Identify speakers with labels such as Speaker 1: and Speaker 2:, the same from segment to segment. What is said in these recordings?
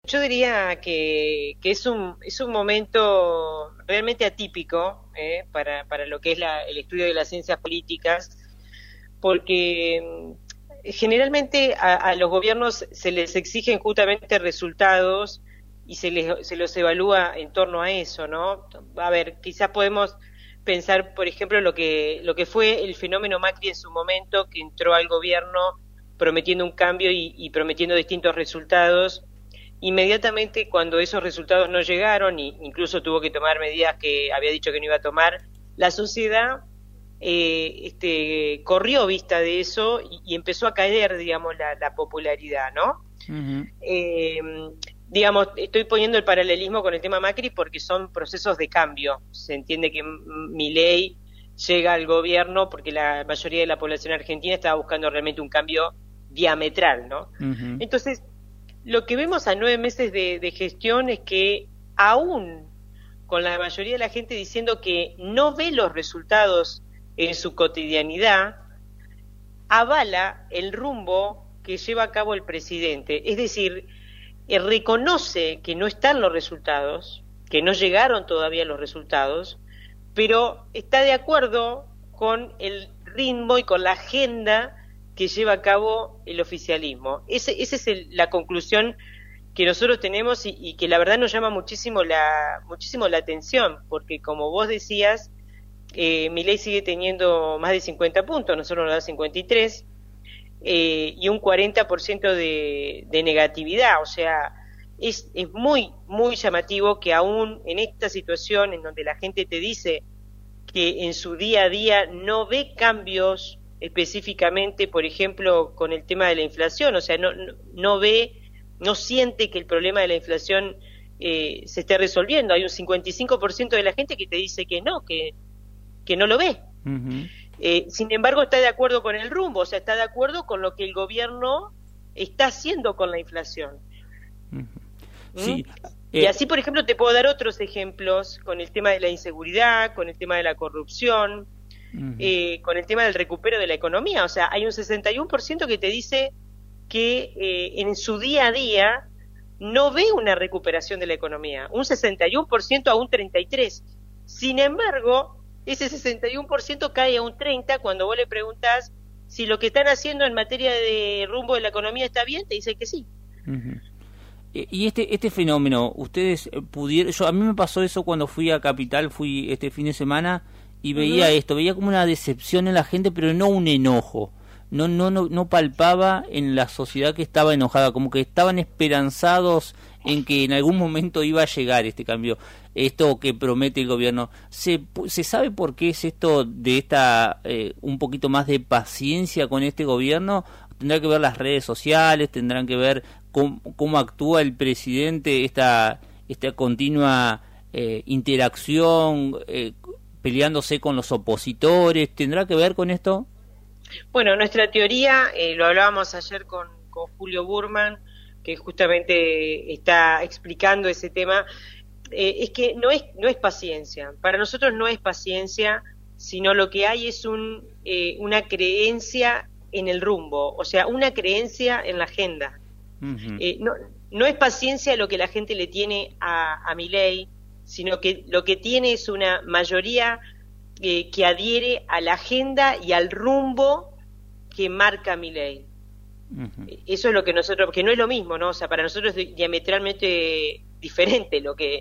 Speaker 1: yo diría que es un momento realmente atípico para lo que es el estudio de las ciencias políticas, porque generalmente a los gobiernos se les exigen justamente resultados y se los evalúa en torno a eso, ¿no? A ver, quizás podemos pensar, por ejemplo, lo que fue el fenómeno Macri en su momento, que entró al gobierno prometiendo un cambio y prometiendo distintos resultados. Inmediatamente, cuando esos resultados no llegaron, y incluso tuvo que tomar medidas que había dicho que no iba a tomar, la sociedad corrió vista de eso y empezó a caer, digamos, la popularidad, ¿no? Uh-huh. Digamos, estoy poniendo el paralelismo con el tema Macri porque son procesos de cambio. Se entiende que Milei llega al gobierno porque la mayoría de la población argentina estaba buscando realmente un cambio diametral, ¿no? Uh-huh. Entonces, lo que vemos a 9 meses de gestión es que aún con la mayoría de la gente diciendo que no ve los resultados en su cotidianidad, avala el rumbo que lleva a cabo el presidente. Es decir, reconoce que no están los resultados, que no llegaron todavía los resultados, pero está de acuerdo con el ritmo y con la agenda que lleva a cabo el oficialismo. Esa es la conclusión que nosotros tenemos y que la verdad nos llama muchísimo la atención, porque como vos decías, Milei sigue teniendo más de 50 puntos, nosotros nos da 53, y un 40% de negatividad. O sea, es muy, muy llamativo que aún en esta situación en donde la gente te dice que en su día a día no ve cambios específicamente, por ejemplo, con el tema de la inflación, o sea, no siente que el problema de la inflación se esté resolviendo. Hay un 55% de la gente que te dice que no lo ve. Uh-huh. Sin embargo, está de acuerdo con el rumbo, o sea, está de acuerdo con lo que el gobierno está haciendo con la inflación. Uh-huh. Sí. Y así, por ejemplo, te puedo dar otros ejemplos con el tema de la inseguridad, con el tema de la corrupción, uh-huh, con el tema del recupero de la economía. O sea, hay un 61% que te dice que en su día a día no ve una recuperación de la economía, un 61% a un 33%. Sin embargo, ese 61% cae a un 30% cuando vos le preguntás si lo que están haciendo en materia de rumbo de la economía está bien, te dice que sí.
Speaker 2: Uh-huh. Y este fenómeno, ustedes pudieron, a mí me pasó eso cuando fui a Capital, fui este fin de semana y veía esto, veía como una decepción en la gente, pero no un enojo. No palpaba en la sociedad que estaba enojada, como que estaban esperanzados en que en algún momento iba a llegar este cambio, esto que promete el gobierno. ¿Se sabe por qué es esto de esta un poquito más de paciencia con este gobierno? ¿Tendrá que ver las redes sociales? ¿Tendrán que ver cómo actúa el presidente, esta continua interacción, peleándose con los opositores? ¿Tendrá que ver con esto?
Speaker 1: Bueno, nuestra teoría, lo hablábamos ayer con Julio Burman, que justamente está explicando ese tema, es que no es paciencia. Para nosotros no es paciencia, sino lo que hay es una creencia en el rumbo, o sea, una creencia en la agenda. Uh-huh. No es paciencia lo que la gente le tiene a Milei, sino que lo que tiene es una mayoría que adhiere a la agenda y al rumbo que marca Milei. Uh-huh. Eso es lo que nosotros, que no es lo mismo, ¿no? O sea, para nosotros es diametralmente diferente lo que,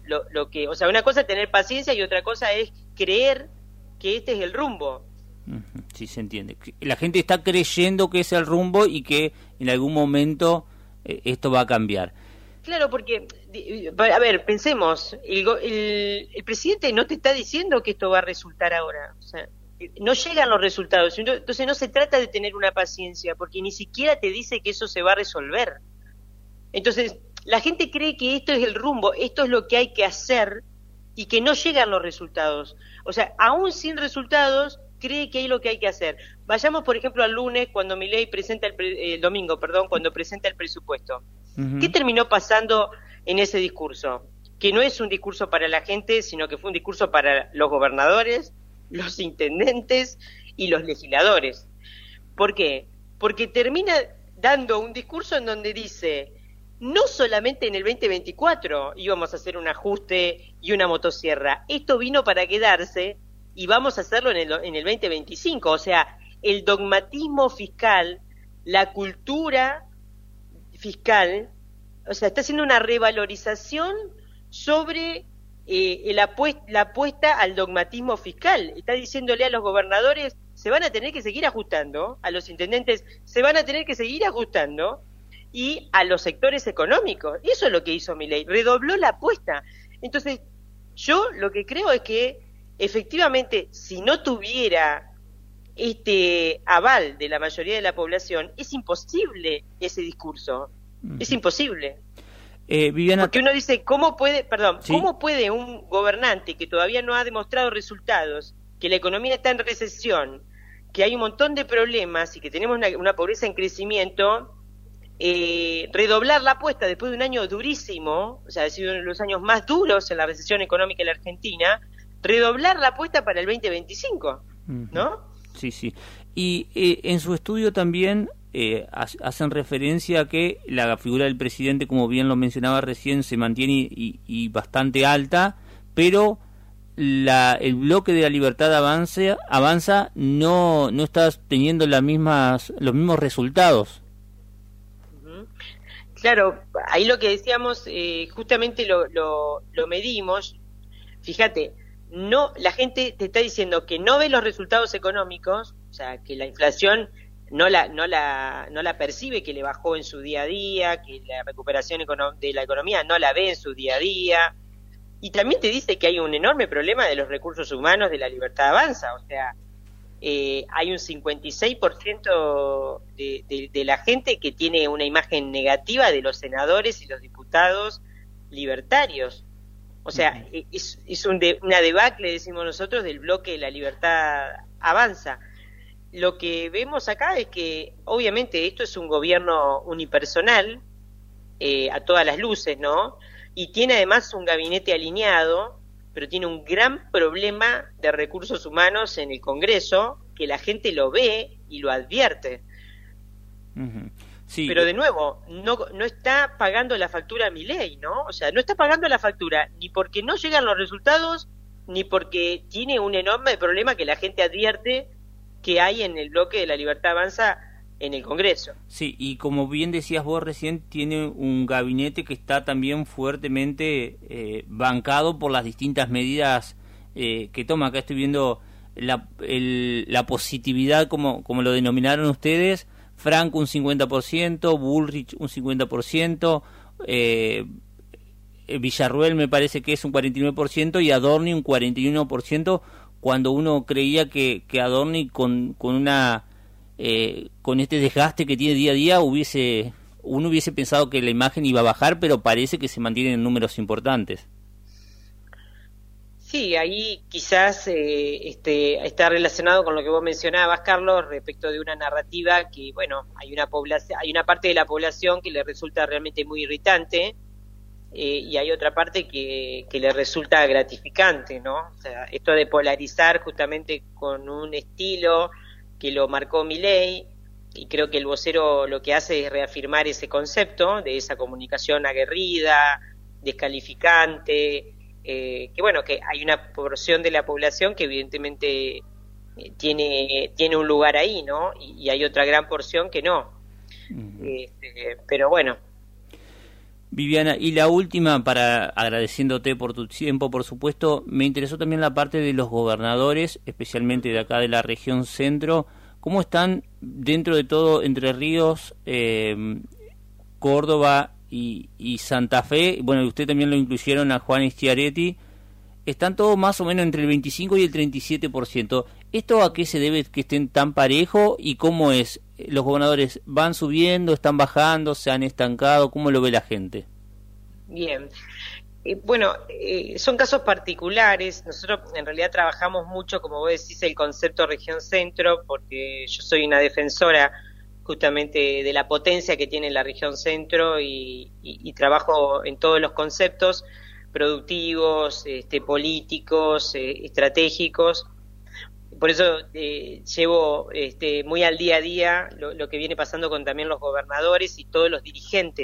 Speaker 1: o sea, una cosa es tener paciencia y otra cosa es creer que este es el rumbo.
Speaker 2: Uh-huh. Sí, se entiende. La gente está creyendo que es el rumbo y que en algún momento esto va a cambiar.
Speaker 1: Claro, porque, a ver, pensemos, el presidente no te está diciendo que esto va a resultar ahora, o sea, no llegan los resultados, entonces no se trata de tener una paciencia, porque ni siquiera te dice que eso se va a resolver. Entonces, la gente cree que esto es el rumbo, esto es lo que hay que hacer, y que no llegan los resultados. O sea, aún sin resultados, cree que hay lo que hay que hacer. Vayamos, por ejemplo, al lunes, cuando Milei presenta el domingo, cuando presenta el presupuesto. Uh-huh. ¿Qué terminó pasando en ese discurso? Que no es un discurso para la gente, sino que fue un discurso para los gobernadores, los intendentes y los legisladores. ¿Por qué? Porque termina dando un discurso en donde dice no solamente en el 2024 íbamos a hacer un ajuste y una motosierra, esto vino para quedarse y vamos a hacerlo en el 2025, o sea, el dogmatismo fiscal, la cultura fiscal, o sea, está haciendo una revalorización sobre la apuesta al dogmatismo fiscal. Está diciéndole a los gobernadores, se van a tener que seguir ajustando, a los intendentes se van a tener que seguir ajustando, y a los sectores económicos. Eso es lo que hizo Milei, redobló la apuesta. Entonces, yo lo que creo es que, efectivamente, si no tuviera este aval de la mayoría de la población, es imposible ese discurso. Es imposible.
Speaker 2: Viviana,
Speaker 1: porque uno dice, ¿cómo puede
Speaker 2: ¿sí?
Speaker 1: ¿Cómo puede un gobernante que todavía no ha demostrado resultados, que la economía está en recesión, que hay un montón de problemas y que tenemos una pobreza en crecimiento, redoblar la apuesta después de un año durísimo, o sea, ha sido uno de los años más duros en la recesión económica en la Argentina, redoblar la apuesta para el 2025, ¿no?
Speaker 2: Sí, sí. Y en su estudio también hacen referencia a que la figura del presidente, como bien lo mencionaba recién, se mantiene y bastante alta, pero el bloque de la libertad avanza no está teniendo los mismos resultados.
Speaker 1: Claro, ahí lo que decíamos, justamente lo medimos. Fíjate, no, la gente te está diciendo que no ve los resultados económicos, o sea, que la inflación no la percibe, que le bajó en su día a día, que la recuperación de la economía no la ve en su día a día, y también te dice que hay un enorme problema de los recursos humanos de la libertad avanza, o sea, hay un 56% de la gente que tiene una imagen negativa de los senadores y los diputados libertarios. O sea, es una debacle, decimos nosotros, del bloque de la libertad avanza. Lo que vemos acá es que, obviamente, esto es un gobierno unipersonal, a todas las luces, ¿no? Y tiene además un gabinete alineado, pero tiene un gran problema de recursos humanos en el Congreso, que la gente lo ve y lo advierte. Sí. Pero de nuevo, no está pagando la factura a Milei, ¿no? O sea, no está pagando la factura ni porque no llegan los resultados, ni porque tiene un enorme problema que la gente advierte que hay en el bloque de la libertad avanza en el Congreso.
Speaker 2: Sí, y como bien decías vos recién, tiene un gabinete que está también fuertemente bancado por las distintas medidas que toma. Acá estoy viendo la positividad, como lo denominaron ustedes. Franco un 50%, Bullrich un 50%, Villarruel me parece que es un 49% y Adorni un 41%, cuando uno creía que Adorni con este desgaste que tiene día a día uno hubiese pensado que la imagen iba a bajar, pero parece que se mantienen en números importantes.
Speaker 1: Sí, ahí quizás está relacionado con lo que vos mencionabas, Carlos, respecto de una narrativa que, bueno, hay una parte de la población que le resulta realmente muy irritante, y hay otra parte que le resulta gratificante, ¿no? O sea, esto de polarizar justamente con un estilo que lo marcó Milei, y creo que el vocero lo que hace es reafirmar ese concepto de esa comunicación aguerrida, descalificante, que bueno, que hay una porción de la población que evidentemente tiene un lugar ahí, ¿no? Y hay otra gran porción que no. Pero bueno.
Speaker 2: Viviana, y la última, agradeciéndote por tu tiempo, por supuesto, me interesó también la parte de los gobernadores, especialmente de acá de la región centro. ¿Cómo están dentro de todo Entre Ríos, Córdoba y Santa Fe? Bueno, usted también lo incluyeron a Juan Schiaretti. Están todos más o menos entre el 25 y el 37%. ¿Esto a qué se debe que estén tan parejo y cómo es? ¿Los gobernadores van subiendo, están bajando, se han estancado? ¿Cómo lo ve la gente?
Speaker 1: Bien. Bueno, son casos particulares. Nosotros en realidad trabajamos mucho, como vos decís, el concepto región centro, porque yo soy una defensora justamente de la potencia que tiene la región centro y trabajo en todos los conceptos productivos, políticos, estratégicos. Por eso llevo muy al día a día lo que viene pasando con también los gobernadores y todos los dirigentes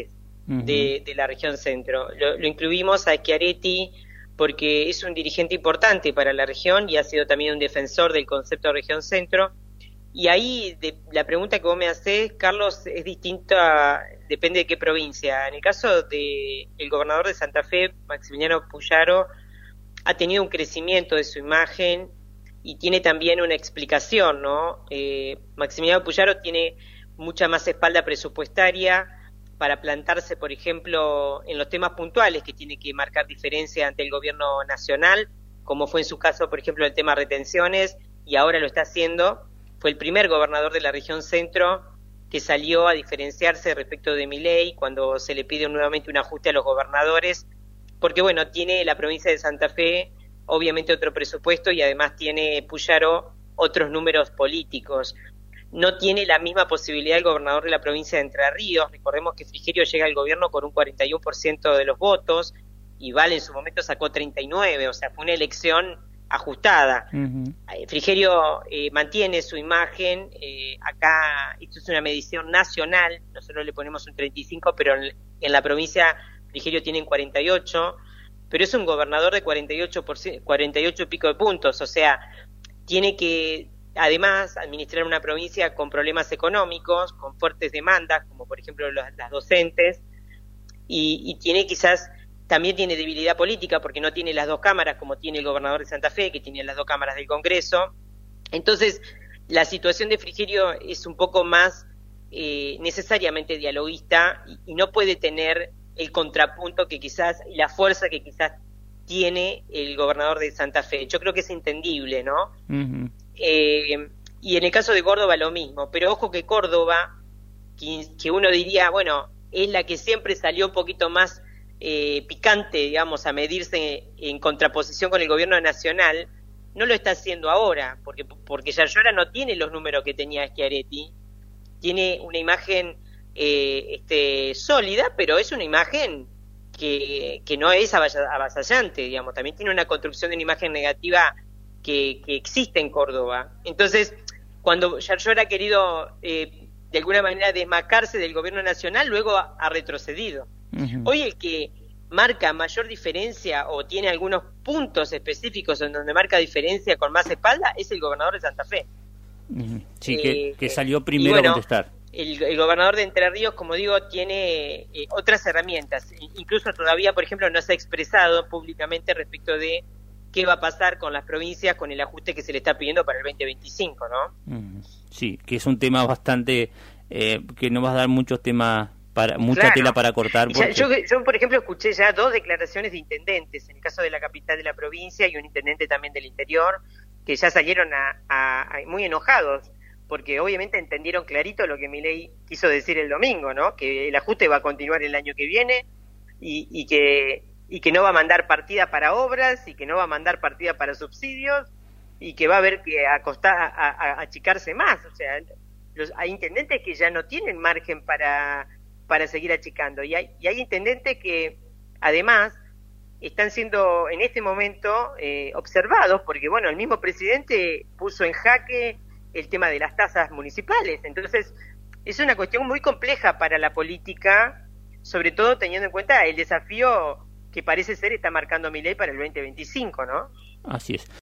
Speaker 1: de la región centro. Lo incluimos a Schiaretti porque es un dirigente importante para la región y ha sido también un defensor del concepto de región centro. Y ahí la pregunta que vos me hacés, Carlos, es distinta, depende de qué provincia. En el caso del gobernador de Santa Fe, Maximiliano Puyaro, ha tenido un crecimiento de su imagen y tiene también una explicación, ¿no? Maximiliano Puyaro tiene mucha más espalda presupuestaria para plantarse, por ejemplo, en los temas puntuales que tiene que marcar diferencia ante el gobierno nacional, como fue en su caso, por ejemplo, el tema retenciones, y ahora lo está haciendo. Fue el primer gobernador de la región centro que salió a diferenciarse respecto de Milei cuando se le pide nuevamente un ajuste a los gobernadores, porque bueno, tiene la provincia de Santa Fe obviamente otro presupuesto y además tiene Puyaro otros números políticos. No tiene la misma posibilidad el gobernador de la provincia de Entre Ríos. Recordemos que Frigerio llega al gobierno con un 41% de los votos y Vale en su momento sacó 39%, o sea, fue una elección ajustada. Frigerio mantiene su imagen, acá esto es una medición nacional, nosotros le ponemos un 35%, pero en la provincia Frigerio tiene un 48%, pero es un gobernador de 48 y pico de puntos, o sea, tiene que además administrar una provincia con problemas económicos, con fuertes demandas, como por ejemplo las docentes, y tiene quizás, también tiene debilidad política porque no tiene las dos cámaras como tiene el gobernador de Santa Fe, que tiene las dos cámaras del Congreso. Entonces, la situación de Frigerio es un poco más necesariamente dialoguista y no puede tener el contrapunto que quizás, y la fuerza que quizás tiene el gobernador de Santa Fe. Yo creo que es entendible, ¿no? Y en el caso de Córdoba lo mismo, pero ojo que Córdoba, que uno diría, bueno, es la que siempre salió un poquito más picante, digamos, a medirse en contraposición con el gobierno nacional, no lo está haciendo ahora, porque Yarlora no tiene los números que tenía Schiaretti, tiene una imagen sólida, pero es una imagen que no es avasallante, digamos, también tiene una construcción de una imagen negativa que existe en Córdoba. Entonces, cuando Yarlora ha querido de alguna manera desmarcarse del gobierno nacional, luego ha retrocedido. Hoy el que marca mayor diferencia o tiene algunos puntos específicos en donde marca diferencia con más espalda es el gobernador de Santa Fe.
Speaker 2: Sí, que salió primero a contestar.
Speaker 1: El gobernador de Entre Ríos, como digo, tiene otras herramientas. Incluso todavía, por ejemplo, no se ha expresado públicamente respecto de qué va a pasar con las provincias con el ajuste que se le está pidiendo para el 2025, ¿no?
Speaker 2: Sí, que es un tema bastante que no va a dar muchos temas mucha tela para cortar. Porque...
Speaker 1: Yo, por ejemplo, escuché ya 2 declaraciones de intendentes, en el caso de la capital de la provincia y un intendente también del interior, que ya salieron muy enojados, porque obviamente entendieron clarito lo que Milei quiso decir el domingo, ¿no? Que el ajuste va a continuar el año que viene y que no va a mandar partida para obras y que no va a mandar partida para subsidios y que va a haber que achicarse más. O sea, hay intendentes que ya no tienen margen para seguir achicando y hay intendentes que además están siendo en este momento observados porque bueno, el mismo presidente puso en jaque el tema de las tasas municipales. Entonces es una cuestión muy compleja para la política, sobre todo teniendo en cuenta el desafío que parece ser está marcando Milei para el 2025, ¿no?
Speaker 2: Así es.